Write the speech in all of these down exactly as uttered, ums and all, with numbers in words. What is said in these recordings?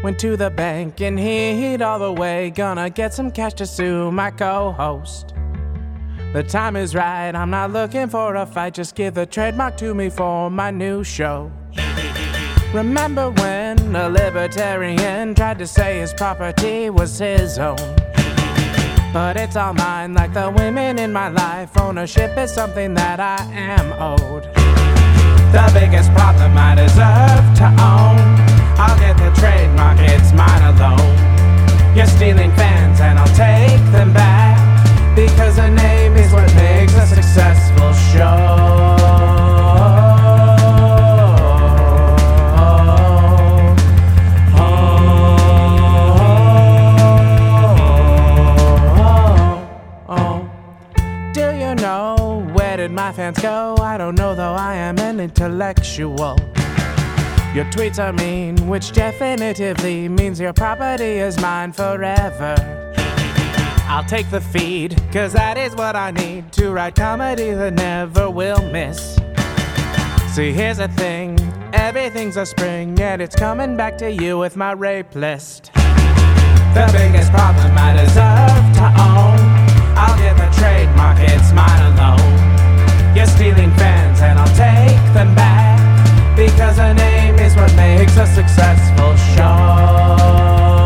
Went to the bank and hid all the way. Gonna get some cash to sue my co-host. The time is right, I'm not looking for a fight. Just give the trademark to me for my new show. Remember when a libertarian tried to say his property was his own? But it's all mine, like the women in my life. Ownership is something that I am owed. The biggest problem I deserve to own. I'll get the trademark, it's mine alone. You're stealing fans and I'll take them back, because a name is what makes a successful show. My fans go, I don't know though, I am an intellectual. Your tweets are mean, which definitively means your property is mine forever. I'll take the feed, cause that is what I need to write comedy that never will miss. See, here's the thing, everything's a spring, yet it's coming back to you with my rape list. The biggest problem I deserve to own. I'll get the trademark, it's mine alone. You're stealing fans and I'll take them back, because a name is what makes a successful show.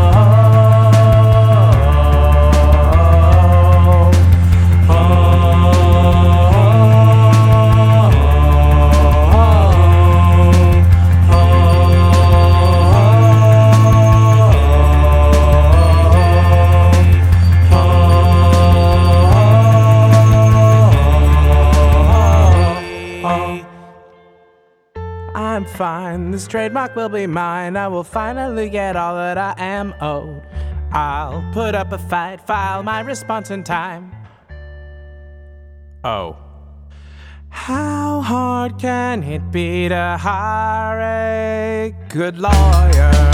I'm fine, this trademark will be mine. I will finally get all that I am owed. I'll put up a fight, file my response in time. Oh. How hard can it be to hire a good lawyer?